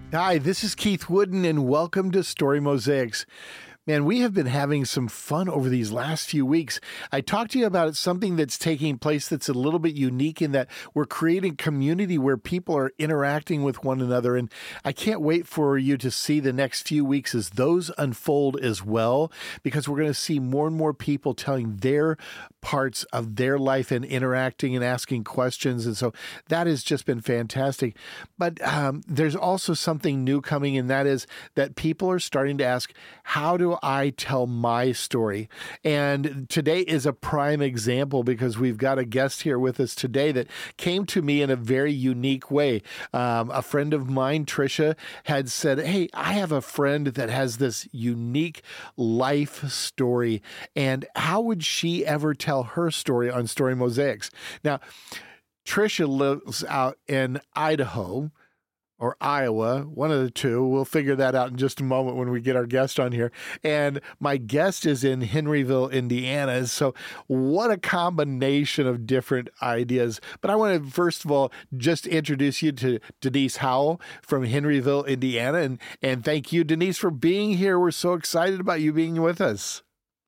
Hi, this is Keith Wooden, and welcome to Story Mosaics. Man, we have been having some fun over these last few weeks. I talked to you about something that's taking place that's a little bit unique in that we're creating community where people are interacting with one another. And I can't wait for you to see the next few weeks as those unfold as well, because we're going to see more and more people telling their parts of their life and interacting and asking questions. And so that has just been fantastic. But there's also something new coming, and that is that people are starting to ask, how do I tell my story? And today is a prime example because we've got a guest here with us today that came to me in a very unique way. A friend of mine, Trisha, had said, hey, I have a friend that has this unique life story. And how would she ever tell her story on Story Mosaics? Now, Trisha lives out in Idaho, or Iowa, one of the two. We'll figure that out in just a moment when we get our guest on here. And my guest is in Henryville, Indiana. So what a combination of different ideas. But I want to, first of all, just introduce you to Denise Howell from Henryville, Indiana. And thank you, Denise, for being here. We're so excited about you being with us.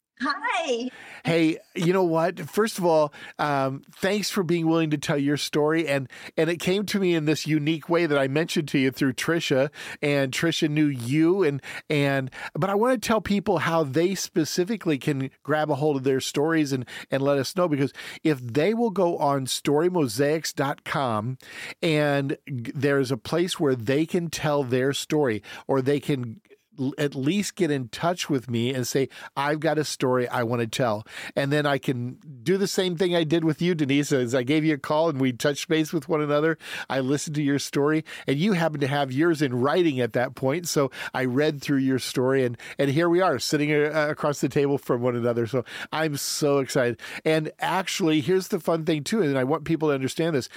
Hi. Hey, you know what? First of all, thanks for being willing to tell your story. And it came to me in this unique way that I mentioned to you through Trisha, and Trisha knew you. But I want to tell people how they specifically can grab a hold of their stories and let us know, because if they will go on storymosaics.com and there's a place where they can tell their story, or they can at least get in touch with me and say, I've got a story I want to tell. And then I can do the same thing I did with you, Denise, as I gave you a call and we touched base with one another. I listened to your story, and you happen to have yours in writing at that point. So I read through your story, and here we are sitting across the table from one another. So I'm so excited. And actually, here's the fun thing too, and I want people to understand this.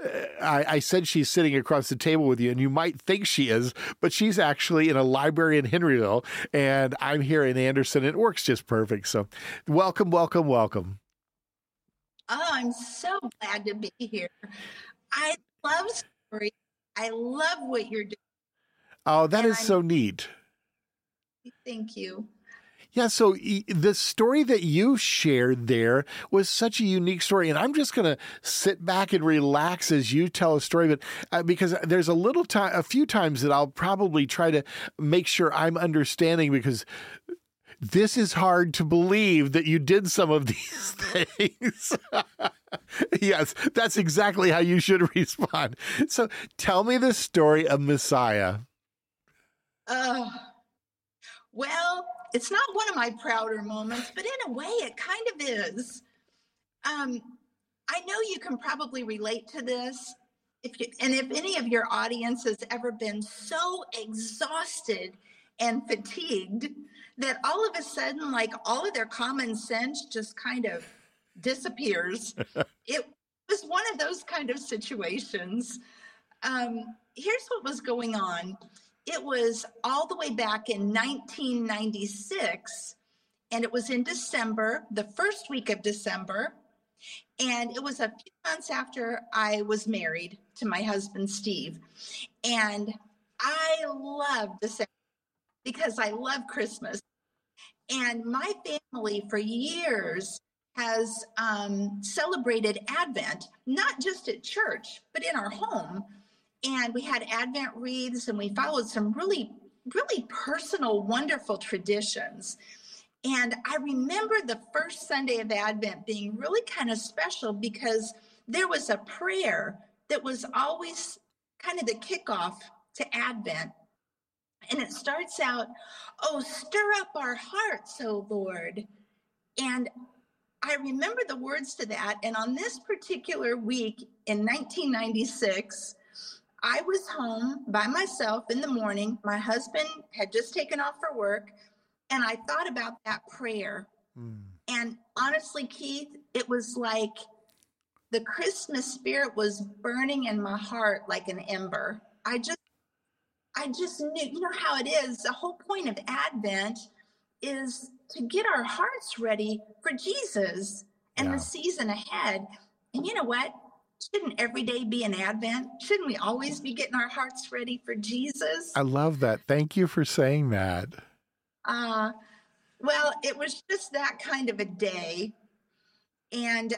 I said she's sitting across the table with you, and you might think she is, but she's actually in a library in Henryville, and I'm here in Anderson. It works just perfect. So welcome, welcome, welcome. Oh, I'm so glad to be here. I love stories. I love what you're doing. Oh, that is so neat. Thank you. Yeah, so the story that you shared there was such a unique story, and I'm just going to sit back and relax as you tell a story, but because there's a few times that I'll probably try to make sure I'm understanding, because this is hard to believe that you did some of these things. Yes, that's exactly how you should respond. So tell me the story of Messiah. Well, it's not one of my prouder moments, but in a way it kind of is. I know you can probably relate to this. If any of your audience has ever been so exhausted and fatigued that all of a sudden, like, all of their common sense just kind of disappears. It was one of those kind of situations. Here's what was going on. It was all the way back in 1996, and it was in December, the first week of December, and it was a few months after I was married to my husband, Steve. And I love December because I love Christmas. And my family for years has celebrated Advent, not just at church, but in our home. And we had Advent wreaths, and we followed some really, really personal, wonderful traditions. And I remember the first Sunday of Advent being really kind of special because there was a prayer that was always kind of the kickoff to Advent. And it starts out, oh, stir up our hearts, O Lord. And I remember the words to that. And on this particular week in 1996, I was home by myself in the morning. My husband had just taken off for work, and I thought about that prayer. And honestly, Keith, it was like the Christmas spirit was burning in my heart like an ember. I just knew, you know how it is. The whole point of Advent is to get our hearts ready for Jesus and the season ahead. And you know what? shouldn't every day be an Advent? Shouldn't we always be getting our hearts ready for Jesus? I love that. Thank you for saying that. Well, it was just that kind of a day. And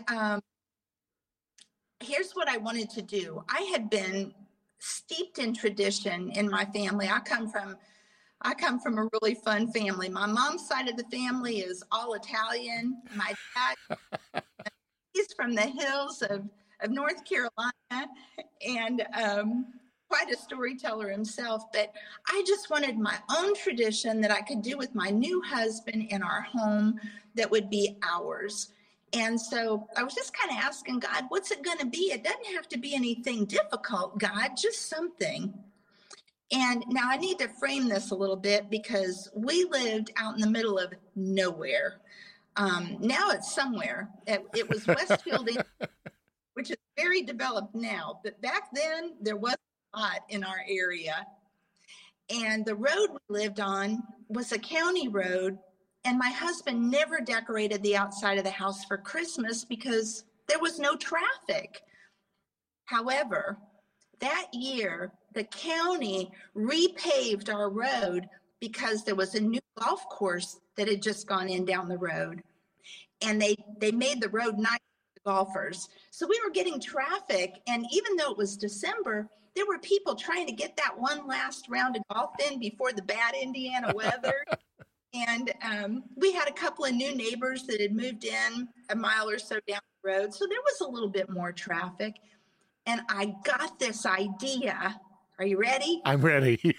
here's what I wanted to do. I had been steeped in tradition in my family. I come from a really fun family. My mom's side of the family is all Italian. My dad, he's from the hills of North Carolina, and quite a storyteller himself. But I just wanted my own tradition that I could do with my new husband in our home that would be ours. And so I was just kind of asking God, what's it going to be? It doesn't have to be anything difficult, God, just something. And now I need to frame this a little bit because we lived out in the middle of nowhere. Now it's somewhere. It was Westfield, which is very developed now. But back then, there wasn't a lot in our area. And the road we lived on was a county road. And my husband never decorated the outside of the house for Christmas because there was no traffic. However, that year, the county repaved our road because there was a new golf course that had just gone in down the road. And they made the road nice for the golfers. So we were getting traffic. And even though it was December, there were people trying to get that one last round of golf in before the bad Indiana weather. And we had a couple of new neighbors that had moved in a mile or so down the road. So there was a little bit more traffic. And I got this idea. Are you ready? I'm ready.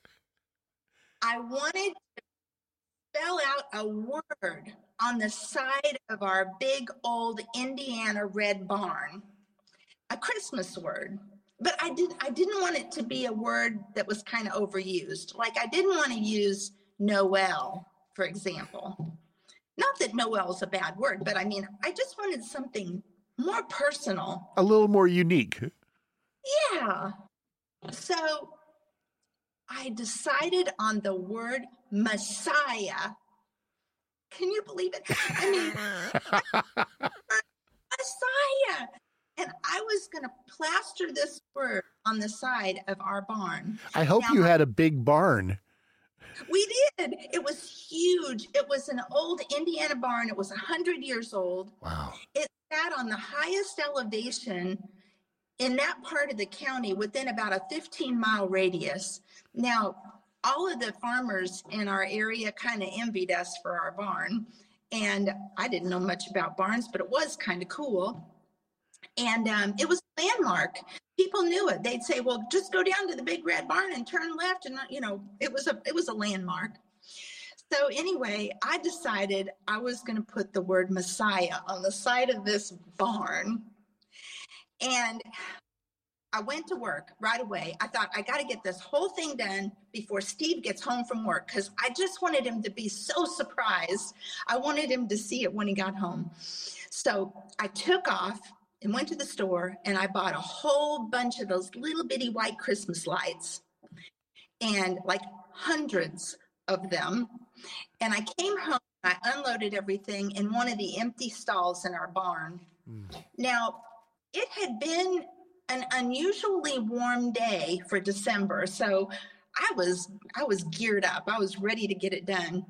I wanted to spell out a word on the side of our big old Indiana red barn, a Christmas word. But I didn't want it to be a word that was kind of overused. Like I didn't want to use Noel, for example. Not that Noel is a bad word, but I mean, I just wanted something more personal. A little more unique. Yeah. So I decided on the word Messiah. Can you believe it? I mean, Messiah. And I was going to plaster this word on the side of our barn. I hope you had a big barn. We did. It was huge. It was an old Indiana barn. It was 100 years old. Wow. It sat on the highest elevation in that part of the county within about a 15-mile radius. Now, all of the farmers in our area kind of envied us for our barn. And I didn't know much about barns, but it was kind of cool. And it was a landmark. People knew it. They'd say, well, just go down to the big red barn and turn left. And, you know, it was a landmark. So anyway, I decided I was going to put the word Messiah on the side of this barn. And I went to work right away. I thought, I got to get this whole thing done before Steve gets home from work, because I just wanted him to be so surprised. I wanted him to see it when he got home. So I took off and went to the store, and I bought a whole bunch of those little bitty white Christmas lights, and like hundreds of them. And I came home, I unloaded everything in one of the empty stalls in our barn. Now, it had been an unusually warm day for December, so I was geared up. I was ready to get it done.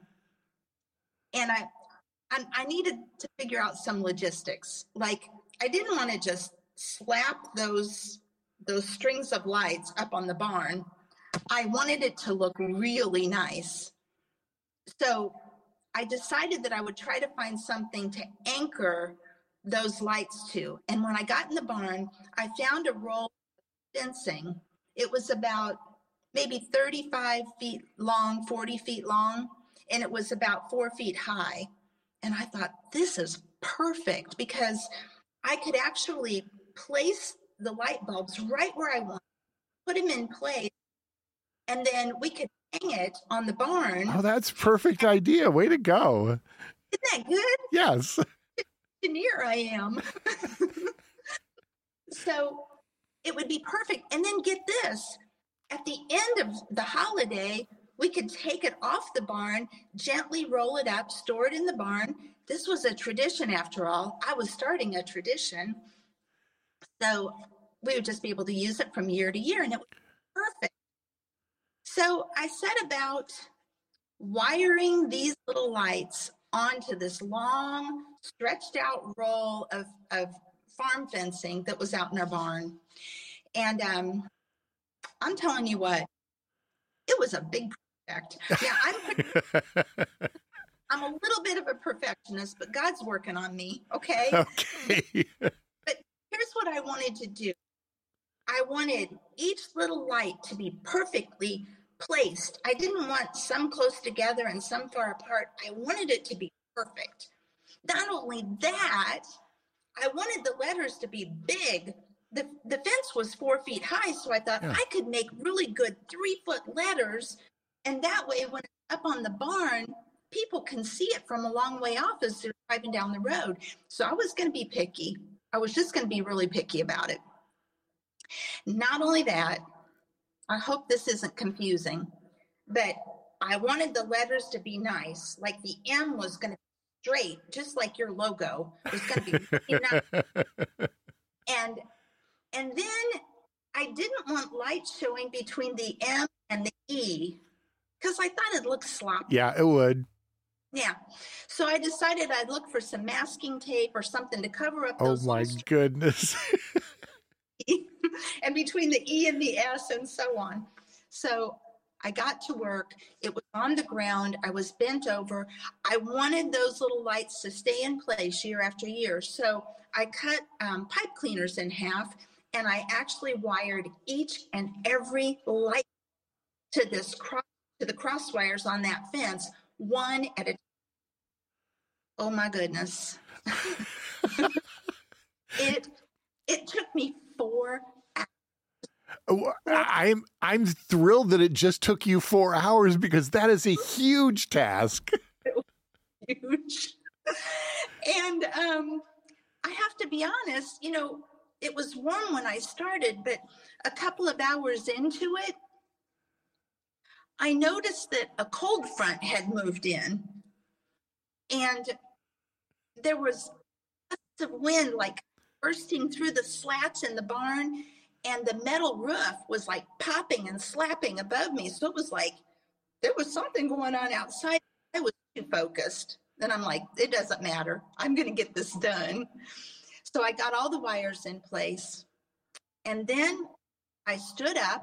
And I needed to figure out some logistics. Like, I didn't want to just slap those strings of lights up on the barn. I wanted it to look really nice. So I decided that I would try to find something to anchor those lights to. And when I got in the barn, I found a roll of fencing. It was about maybe 35 feet long, 40 feet long, and it was about 4 feet high. And I thought, this is perfect, because I could actually place the light bulbs right where I want, put them in place, and then we could hang it on the barn. Oh, that's a perfect idea. Way to go. Isn't that good? Yes. Engineer I am. So it would be perfect. And then get this, at the end of the holiday, we could take it off the barn, gently roll it up, store it in the barn. This was a tradition after all. I was starting a tradition. So we would just be able to use it from year to year, and it was perfect. So I set about wiring these little lights onto this long, stretched out roll of farm fencing that was out in our barn. And I'm telling you what, it was a big project. Now, I'm a little bit of a perfectionist, but God's working on me, okay? Okay. But here's what I wanted to do. I wanted each little light to be perfectly placed. I didn't want some close together and some far apart. I wanted it to be perfect. Not only that, I wanted the letters to be big. The fence was 4 feet high, so I thought I could make really good 3-foot letters. And that way, when it's up on the barn, people can see it from a long way off as they're driving down the road. So I was going to be picky. I was just going to be really picky about it. Not only that, I hope this isn't confusing, but I wanted the letters to be nice. Like the M was going to be straight, just like your logo. It was going to be really nice. And then I didn't want light showing between the M and the E because I thought it looked sloppy. Yeah, it would. Yeah. So I decided I'd look for some masking tape or something to cover up those. Oh my goodness. And between the E and the S and so on. So I got to work. It was on the ground. I was bent over. I wanted those little lights to stay in place year after year. So I cut pipe cleaners in half, and I actually wired each and every light to the cross wires on that fence, one at a time. Oh my goodness. It took me 4 hours. I'm thrilled that it just took you 4 hours because that is a huge task. Huge. And I have to be honest, it was warm when I started, but a couple of hours into it, I noticed that a cold front had moved in, and there was gusts of wind like bursting through the slats in the barn, and the metal roof was like popping and slapping above me. So it was like there was something going on outside. I was too focused. And I'm like, it doesn't matter. I'm going to get this done. So I got all the wires in place. And then I stood up.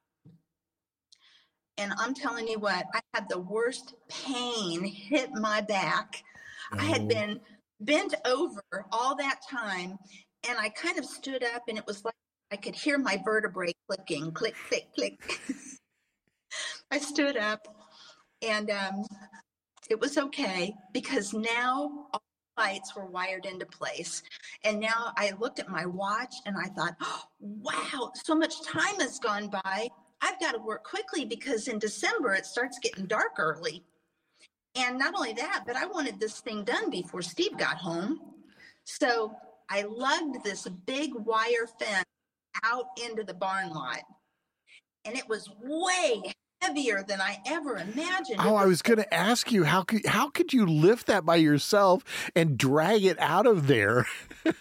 And I'm telling you what, I had the worst pain hit my back. I had been bent over all that time. And I kind of stood up, and it was like I could hear my vertebrae clicking, click, click, click. I stood up, and it was okay because now all the lights were wired into place. And now I looked at my watch and I thought, oh, wow, so much time has gone by. I've got to work quickly because in December it starts getting dark early. And not only that, but I wanted this thing done before Steve got home. So I lugged this big wire fence out into the barn lot. And it was way heavier than I ever imagined. Oh, I was going to ask you, how could you lift that by yourself and drag it out of there?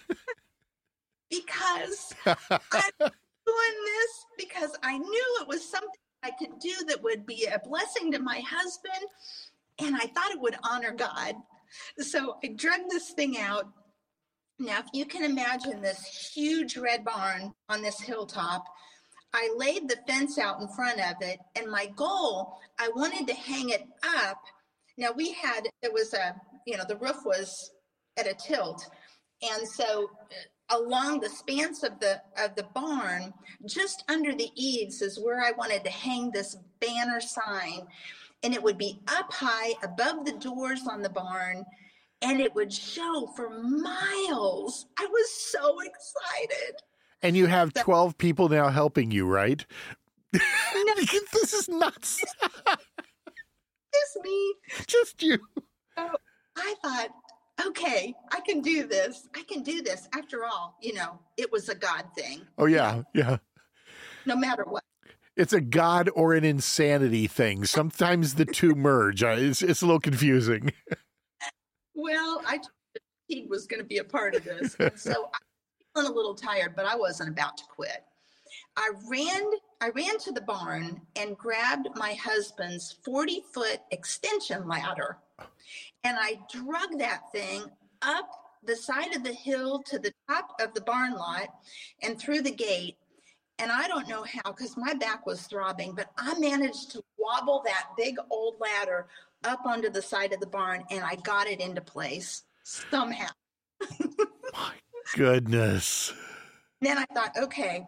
Because I'm doing this because I knew it was something I could do that would be a blessing to my husband, and I thought it would honor God. So I drug this thing out. Now, if you can imagine this huge red barn on this hilltop, I laid the fence out in front of it, and my goal, I wanted to hang it up. Now the roof was at a tilt. And so along the spans of the barn, just under the eaves is where I wanted to hang this banner sign. And it would be up high above the doors on the barn, and it would show for miles. I was so excited. And you have 12 people now helping you, right? No. This is nuts. Just me. Just you. So I thought, okay, I can do this. I can do this. After all, it was a God thing. Oh, yeah, yeah. No matter what. It's a God or an insanity thing. Sometimes the two merge. It's a little confusing. Well, I told him he was going to be a part of this. And so I feeling a little tired, but I wasn't about to quit. I ran to the barn and grabbed my husband's 40-foot extension ladder. And I drug that thing up the side of the hill to the top of the barn lot and through the gate. And I don't know how, because my back was throbbing, but I managed to wobble that big old ladder up onto the side of the barn, and I got it into place somehow. My goodness. Then I thought, okay,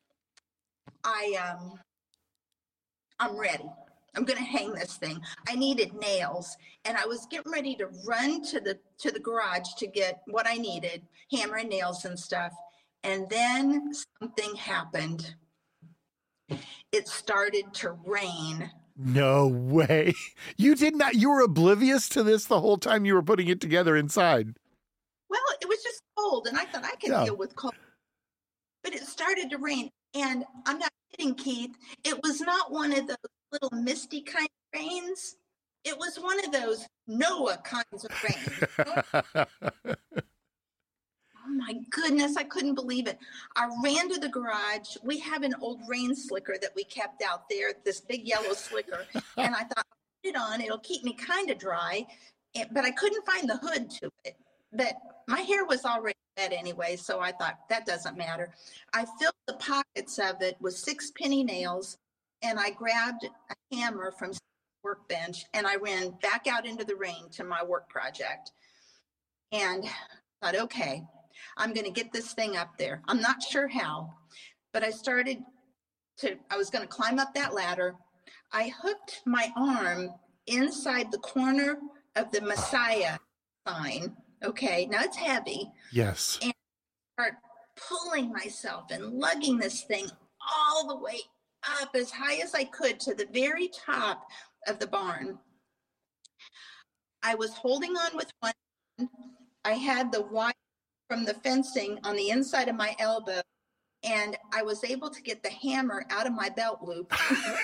I'm ready. I'm going to hang this thing. I needed nails, and I was getting ready to run to the garage to get what I needed, hammer and nails and stuff. And then something happened. It started to rain. No way. You were oblivious to this the whole time you were putting it together inside. Well, it was just cold, and I thought I could deal with cold. But it started to rain, and I'm not kidding, Keith. It was not one of those little misty kind of rains. It was one of those Noah kinds of rains. Oh my goodness, I couldn't believe it. I ran to the garage. We have an old rain slicker that we kept out there, this big yellow slicker. And I thought, I'll put it on, it'll keep me kind of dry. But I couldn't find the hood to it. But my hair was already wet anyway, so I thought, that doesn't matter. I filled the pockets of it with 6 penny nails, and I grabbed a hammer from the workbench, and I ran back out into the rain to my work project. And I thought, okay, I'm going to get this thing up there. I'm not sure how, but I was going to climb up that ladder. I hooked my arm inside the corner of the Messiah sign. Okay, now it's heavy. Yes. And I start pulling myself and lugging this thing all the way up as high as I could to the very top of the barn. I was holding on with one hand. I had the wire from the fencing on the inside of my elbow, and I was able to get the hammer out of my belt loop.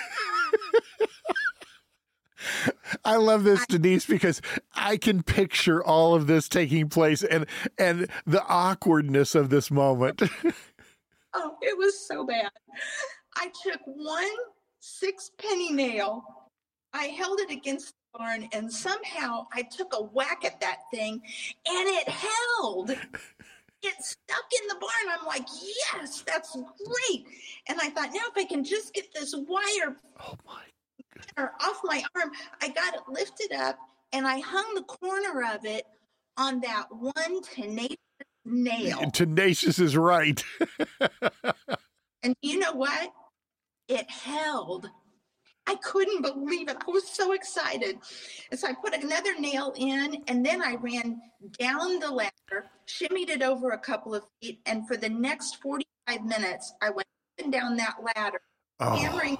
I love this, Denise, because I can picture all of this taking place and the awkwardness of this moment. Oh, it was so bad. I took one 6 penny nail. I held it against the barn, and somehow I took a whack at that thing, and it held. It stuck in the barn. I'm like, yes, that's great. And I thought, now if I can just get this wire off my arm, I got it lifted up, and I hung the corner of it on that one tenacious nail. Tenacious is right. And you know what? It held. I couldn't believe it. I was so excited. And so I put another nail in, and then I ran down the ladder, shimmied it over a couple of feet, and for the next 45 minutes, I went up and down that ladder, hammering.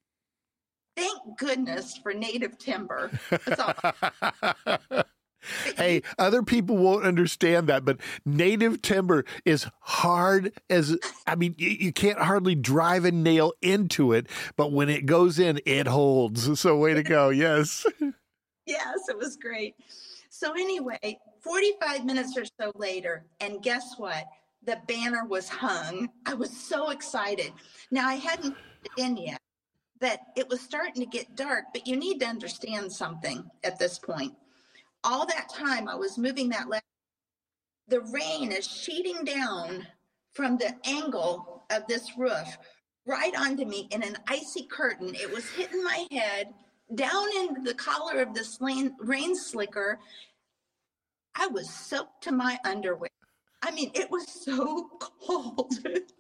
Thank goodness for native timber. That's all. Hey, other people won't understand that, but native timber is hard as, you can't hardly drive a nail into it, but when it goes in, it holds. So way to go. Yes. Yes, it was great. So anyway, 45 minutes or so later, and guess what? The banner was hung. I was so excited. Now, I hadn't put it in yet, but it was starting to get dark, but you need to understand something at this point. All that time I was moving that ladder, the rain is sheeting down from the angle of this roof right onto me in an icy curtain. It was hitting my head down into the collar of this rain slicker. I was soaked to my underwear. It was so cold.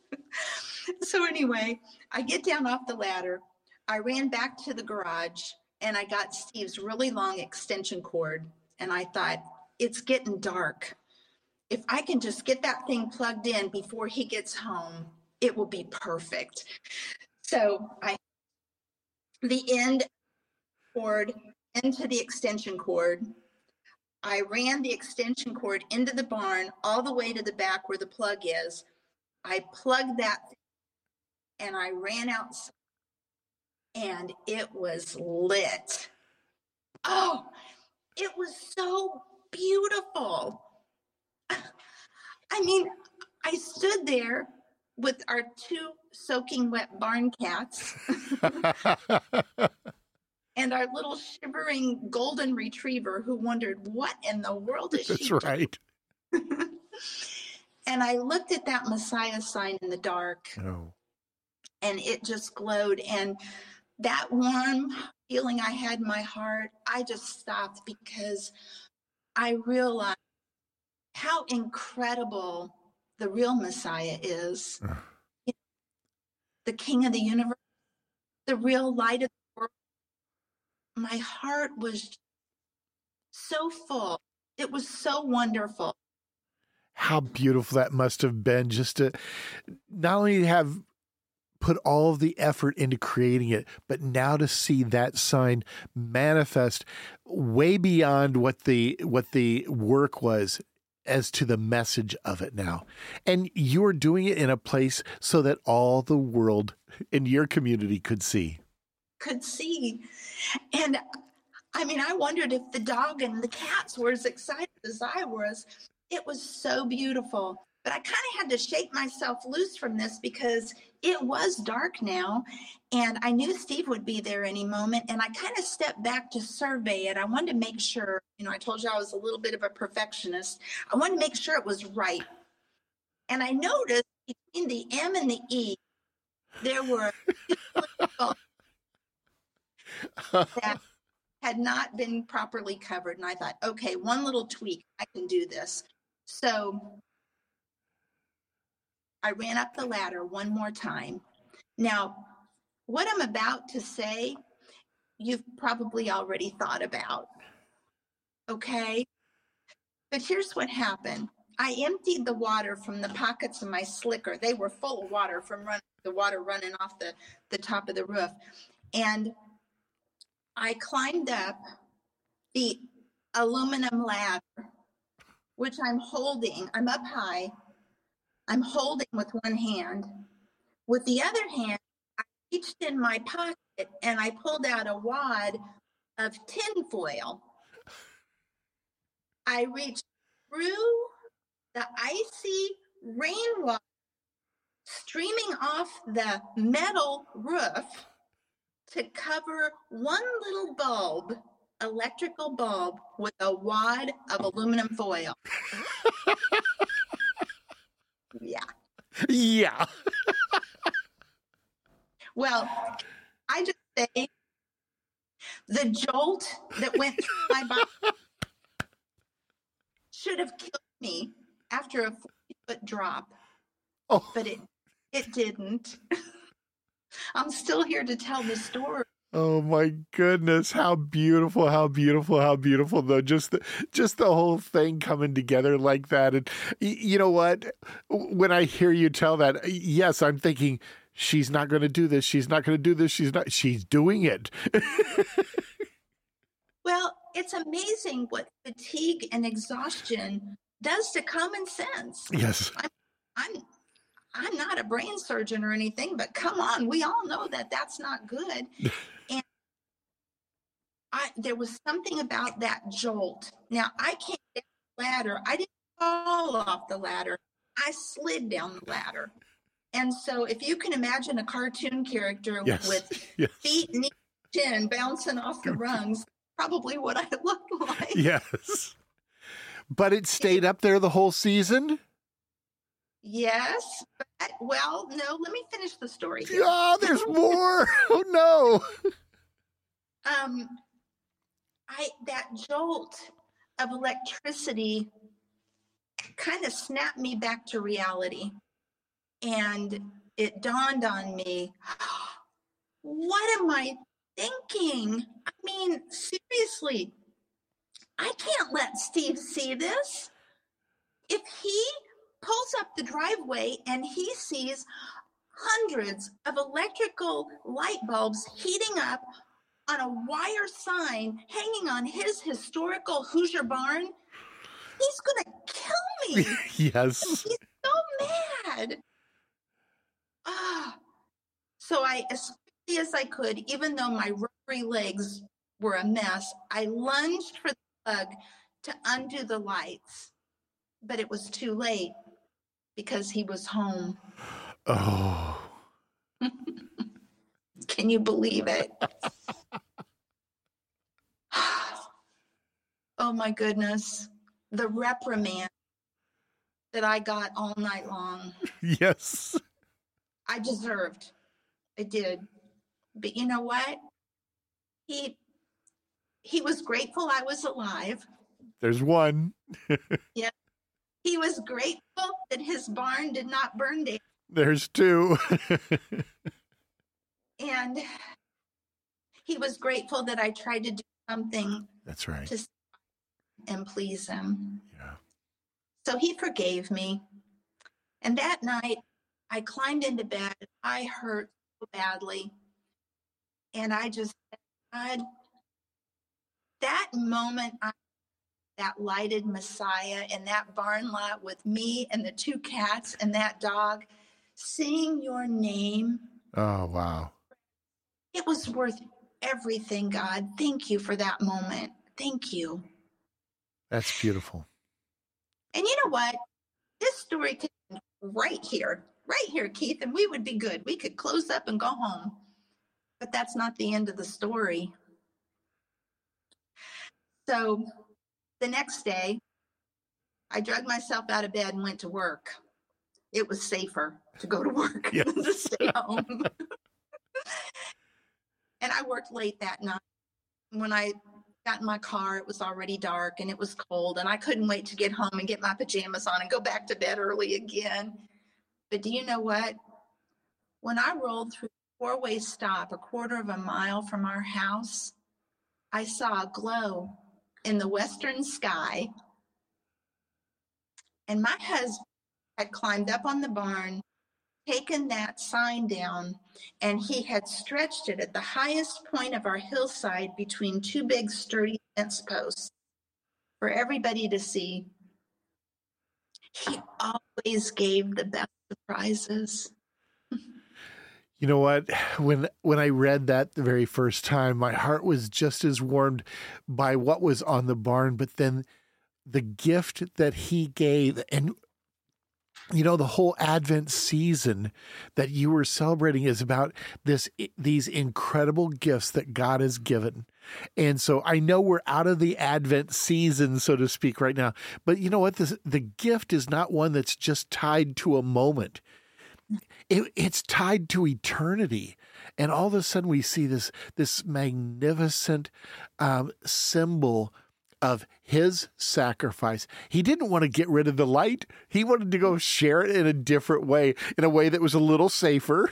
So anyway, I get down off the ladder. I ran back to the garage, and I got Steve's really long extension cord. And I thought, it's getting dark. If I can just get that thing plugged in before he gets home, it will be perfect. So the end cord into the extension cord. I ran the extension cord into the barn all the way to the back where the plug is. I plugged that thing, and I ran outside, and it was lit. Oh, it was so beautiful. I stood there with our 2 soaking wet barn cats and our little shivering golden retriever who wondered, what in the world is That's she doing? right. And I looked at that Messiah sign in the dark, Oh, and it just glowed. And that warm feeling I had in my heart, I just stopped because I realized how incredible the real Messiah is, the King of the universe, the real light of the world. My heart was so full. It was so wonderful. how beautiful that must have been, just to not only have put all of the effort into creating it, but now to see that sign manifest way beyond what the work was as to the message of it now. And you're doing it in a place so that all the world in your community could see. And I mean, I wondered if the dog and the cats were as excited as I was. It was so beautiful. But I kind of had to shake myself loose from this because it was dark now, and I knew Steve would be there any moment. And I kind of stepped back to survey it. I wanted to make sure, I told you I was a little bit of a perfectionist. I wanted to make sure it was right. And I noticed between the M and the E, there were that had not been properly covered. And I thought, okay, one little tweak, I can do this. So I ran up the ladder one more time. Now, what I'm about to say, you've probably already thought about, okay? But here's what happened. I emptied the water from the pockets of my slicker. They were full of water from the water running off the top of the roof. And I climbed up the aluminum ladder, which I'm holding. I'm up high. I'm holding with one hand. With the other hand, I reached in my pocket and I pulled out a wad of tin foil. I reached through the icy rainwater streaming off the metal roof to cover one little bulb, electrical bulb, with a wad of aluminum foil. Yeah. Yeah. Well, I just say the jolt that went through my body should have killed me after a 40-foot drop. Oh. But it didn't. I'm still here to tell the story. Oh my goodness, how beautiful, how beautiful, how beautiful though. Just the whole thing coming together like that. And you know what? When I hear you tell that, yes, I'm thinking she's not going to do this. She's not going to do this. She's doing it. Well, it's amazing what fatigue and exhaustion does to common sense. Yes. I'm not a brain surgeon or anything, but come on, we all know that that's not good. And there was something about that jolt. Now, I came down the ladder. I didn't fall off the ladder. I slid down the ladder. And so if you can imagine a cartoon character with feet, knee, chin bouncing off the rungs, probably what I looked like. Yes. But it stayed up there the whole season? Yes. Well, no, let me finish the story here. Oh, there's more. Oh, no. That jolt of electricity kind of snapped me back to reality. And it dawned on me, what am I thinking? I mean, seriously, I can't let Steve see this. If he pulls up the driveway and he sees hundreds of electrical light bulbs heating up on a wire sign hanging on his historical Hoosier barn, he's going to kill me. Yes. He's so mad. So I, as quickly as I could, even though my rubbery legs were a mess, I lunged for the plug to undo the lights, but it was too late. because he was home. Oh. Can you believe it? Oh my goodness. The reprimand that I got all night long. Yes. I deserved. I did. But you know what? He was grateful I was alive. There's one. Yeah. He was grateful that his barn did not burn down. There's two. And he was grateful that I tried to do something. That's right. To and please him. Yeah. So he forgave me. And that night, I climbed into bed. I hurt so badly. And I just said, God, that moment, that lighted Messiah in that barn lot with me and the two cats and that dog, seeing your name. Oh, wow. It was worth everything, God. Thank you for that moment. Thank you. That's beautiful. And you know what? This story could be right here, Keith, and we would be good. We could close up and go home. But that's not the end of the story. So the next day, I dragged myself out of bed and went to work. It was safer to go to work than to stay home. And I worked late that night. When I got in my car, it was already dark and it was cold, and I couldn't wait to get home and get my pajamas on and go back to bed early again. But do you know what? When I rolled through the four-way stop a quarter of a mile from our house, I saw a glow in the western sky. And my husband had climbed up on the barn, taken that sign down, and he had stretched it at the highest point of our hillside between two big sturdy fence posts for everybody to see. He always gave the best surprises. You know what? When I read that the very first time, my heart was just as warmed by what was on the barn, but then the gift that he gave, and you know, the whole Advent season that you were celebrating is about these incredible gifts that God has given. And so I know we're out of the Advent season, so to speak, right now. But you know what? The gift is not one that's just tied to a moment. It's tied to eternity. And all of a sudden we see this magnificent symbol of his sacrifice. He didn't want to get rid of the light. He wanted to go share it in a different way, in a way that was a little safer.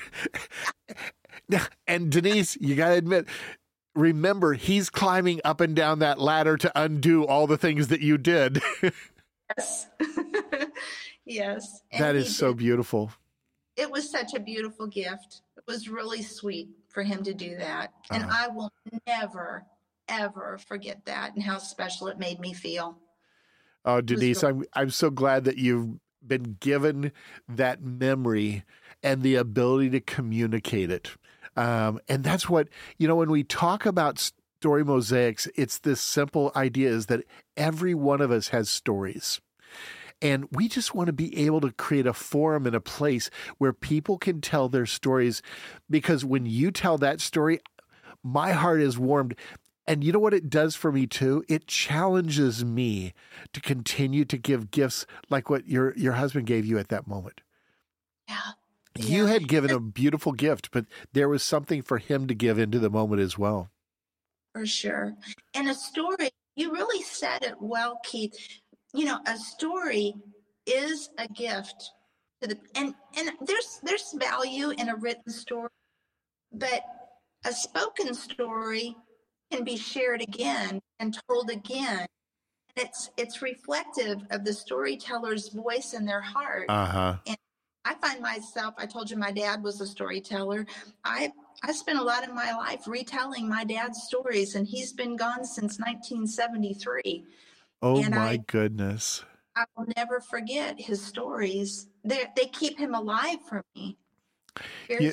And Denise, you got to admit, remember, he's climbing up and down that ladder to undo all the things that you did. Yes. Yes. And that is so beautiful. It was such a beautiful gift. It was really sweet for him to do that. And I will never, ever forget that and how special it made me feel. Oh, Denise, I'm so glad that you've been given that memory and the ability to communicate it. And that's what, you know, when we talk about story mosaics, it's this simple idea is that every one of us has stories. And we just want to be able to create a forum and a place where people can tell their stories, because when you tell that story, my heart is warmed. And you know what it does for me too? It challenges me to continue to give gifts like what your husband gave you at that moment. Yeah. You had given a beautiful gift, but there was something for him to give into the moment as well. For sure. And a story, you really said it well, Keith. You know, a story is a gift to the, and there's value in a written story, but a spoken story can be shared again and told again. And it's reflective of the storyteller's voice in their heart. And I find myself, I told you my dad was a storyteller. I spent a lot of my life retelling my dad's stories, and he's been gone since 1973. Oh, and my goodness. I will never forget his stories. They keep him alive for me.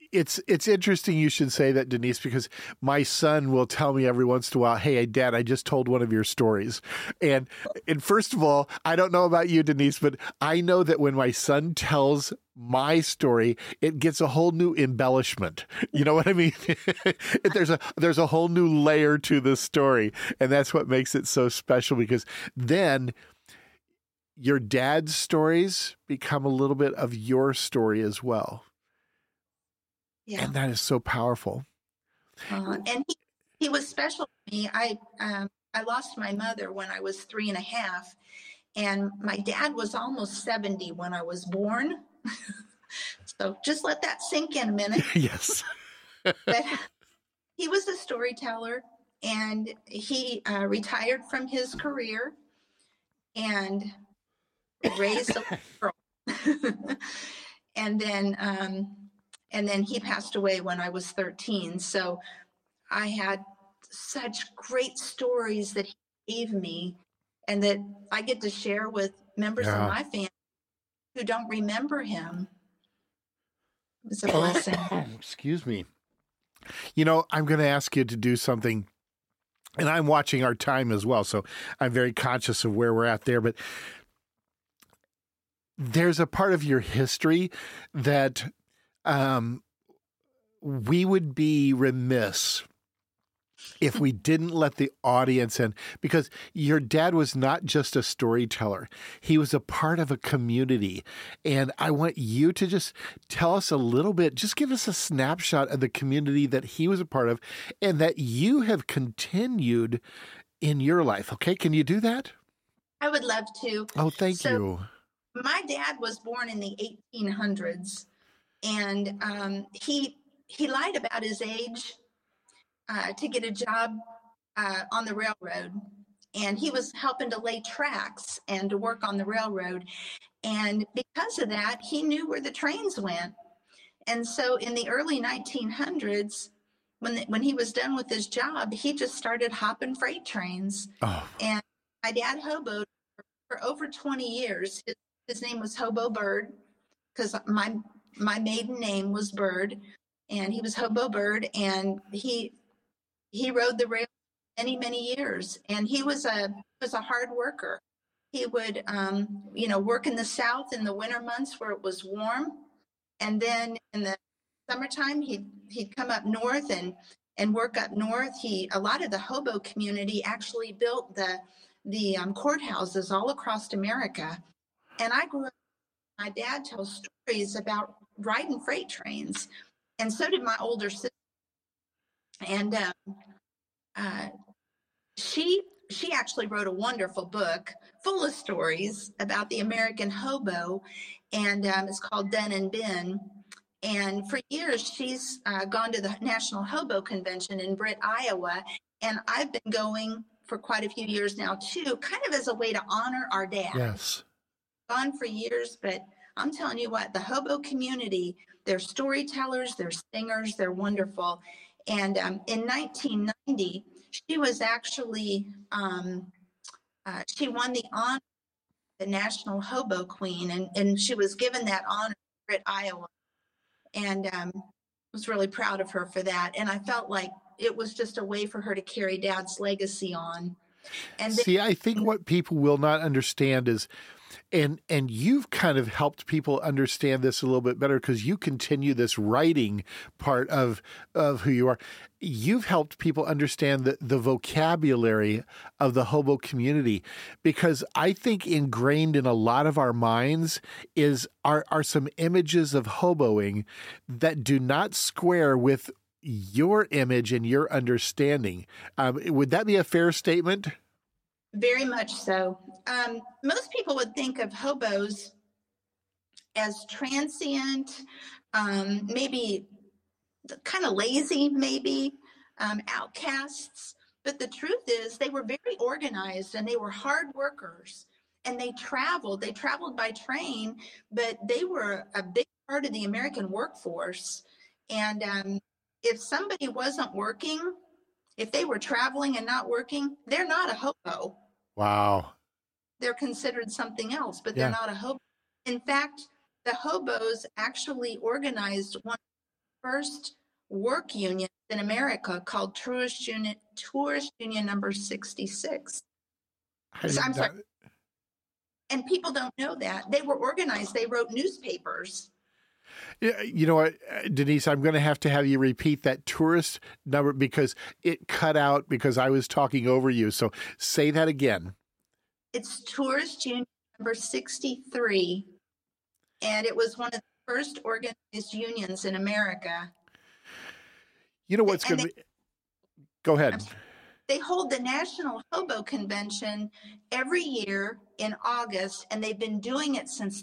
It's interesting you should say that, Denise, because my son will tell me every once in a while, "Hey, Dad, I just told one of your stories." And first of all, I don't know about you, Denise, but I know that when my son tells my story, it gets a whole new embellishment. You know what I mean? There's a whole new layer to the story, and that's what makes it so special, because then your dad's stories become a little bit of your story as well. Yeah. And that is so powerful. And he was special to me. I lost my mother when I was 3.5, and my dad was almost 70 when I was born. So just let that sink in a minute. Yes. But he was a storyteller, and he retired from his career and raised a girl. And then he passed away when I was 13. So I had such great stories that he gave me, and that I get to share with members of my family who don't remember him. It was a blessing. Excuse me. You know, I'm going to ask you to do something, and I'm watching our time as well, so I'm very conscious of where we're at there, but there's a part of your history that we would be remiss if we didn't let the audience in, because your dad was not just a storyteller. He was a part of a community. And I want you to just tell us a little bit, just give us a snapshot of the community that he was a part of and that you have continued in your life. Okay, can you do that? I would love to. Oh, thank you. My dad was born in the 1800s, and he lied about his age to get a job on the railroad. And he was helping to lay tracks and to work on the railroad. And because of that, he knew where the trains went. And so in the early 1900s, when he was done with his job, he just started hopping freight trains. Oh. And my dad hoboed for over 20 years. His name was Hobo Bird, because my maiden name was Bird, and he was Hobo Bird, and he rode the rail many years, and he was a hard worker. He would work in the South in the winter months where it was warm, and then in the summertime he'd come up north and work up north. A lot of the hobo community actually built the courthouses all across America. And I grew up, my dad tells stories about riding freight trains, and so did my older sister. And she actually wrote a wonderful book full of stories about the American hobo, and it's called Den and Ben. And for years, she's gone to the National Hobo Convention in Britt, Iowa, and I've been going for quite a few years now too, kind of as a way to honor our dad. Yes. Gone for years, but I'm telling you what, the hobo community, they're storytellers, they're singers, they're wonderful. And in 1990, she was actually, she won the honor, the National Hobo Queen, and she was given that honor at Iowa. And was really proud of her for that. And I felt like it was just a way for her to carry Dad's legacy on. And see, I think what people will not understand is, and you've kind of helped people understand this a little bit better because you continue this writing part of who you are. You've helped people understand the vocabulary of the hobo community, because I think ingrained in a lot of our minds are some images of hoboing that do not square with your image and your understanding. Would that be a fair statement? Very much so. Most people would think of hobos as transient, maybe kind of lazy, maybe outcasts. But the truth is they were very organized and they were hard workers, and they traveled by train, but they were a big part of the American workforce. And if somebody wasn't working, if they were traveling and not working, they're not a hobo. Wow. They're considered something else, but they're not a hobo. In fact, the hobos actually organized one of the first work union in America called Tourist Union number 66. I So, did I'm not, sorry. And people don't know that. They were organized. They wrote newspapers. Yeah, you know what, Denise, I'm going to have you repeat that tourist number because it cut out because I was talking over you. So say that again. It's Tourist Union number 63, and it was one of the first organized unions in America. You know what's going to be? Go ahead. They hold the National Hobo Convention every year in August, and they've been doing it since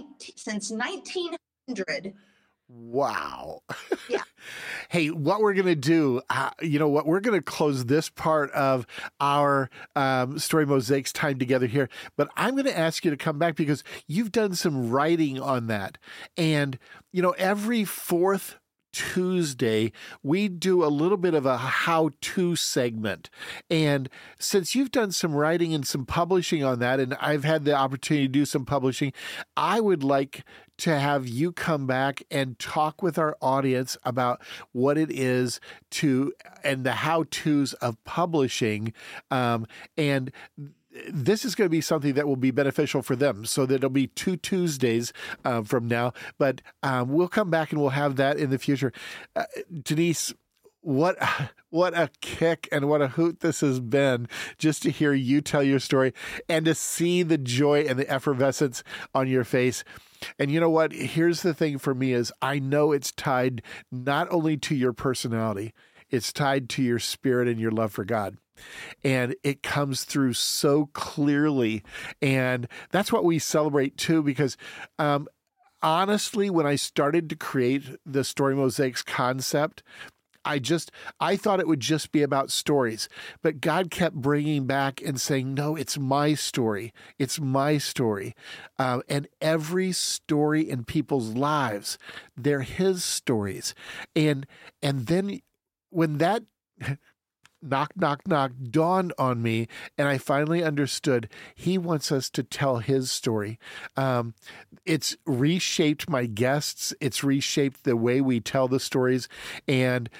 1900. Wow. Yeah. Hey, what we're going to do, we're going to close this part of our Story Mosaics time together here, but I'm going to ask you to come back because you've done some writing on that. And, every fourth Tuesday, we do a little bit of a how-to segment. And since you've done some writing and some publishing on that, and I've had the opportunity to do some publishing, I would like to have you come back and talk with our audience about what it is and the how-tos of publishing. And this is going to be something that will be beneficial for them. So that it'll be 2 Tuesdays from now. But we'll come back and we'll have that in the future. Denise, what a kick and what a hoot this has been just to hear you tell your story and to see the joy and the effervescence on your face. And you know what? Here's the thing for me is I know it's tied not only to your personality, it's tied to your spirit and your love for God. And it comes through so clearly. And that's what we celebrate too, because honestly, when I started to create the Story Mosaics concept, I thought it would just be about stories, but God kept bringing back and saying, no, it's my story. It's my story. And every story in people's lives, they're His stories. And then when that knock, knock, knock dawned on me, and I finally understood He wants us to tell His story. It's reshaped my guests. It's reshaped the way we tell the stories. And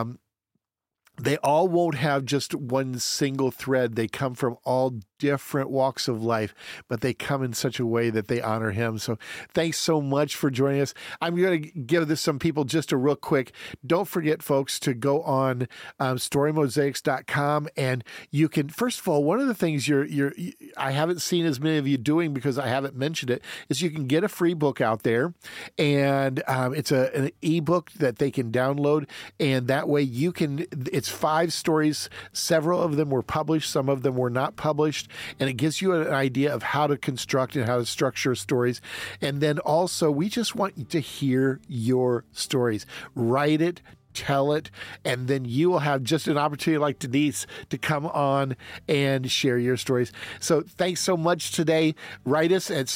they all won't have just one single thread. They come from all different walks of life, but they come in such a way that they honor Him. So thanks so much for joining us. I'm going to give this some people just a real quick. Don't forget, folks, to go on storymosaics.com, and you can, first of all, one of the things I haven't seen as many of you doing because I haven't mentioned it, is you can get a free book out there, and it's an ebook that they can download, and that way it's 5 stories. Several of them were published. Some of them were not published. And it gives you an idea of how to construct and how to structure stories. And then also, we just want you to hear your stories. Write it, tell it, and then you will have just an opportunity like Denise to come on and share your stories. So thanks so much today. Write us at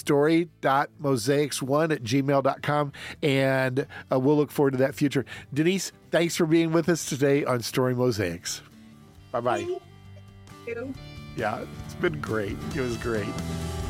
story.mosaics1@gmail.com, and we'll look forward to that future. Denise, thanks for being with us today on Story Mosaics. Bye-bye. Thank you. Yeah, it's been great. It was great.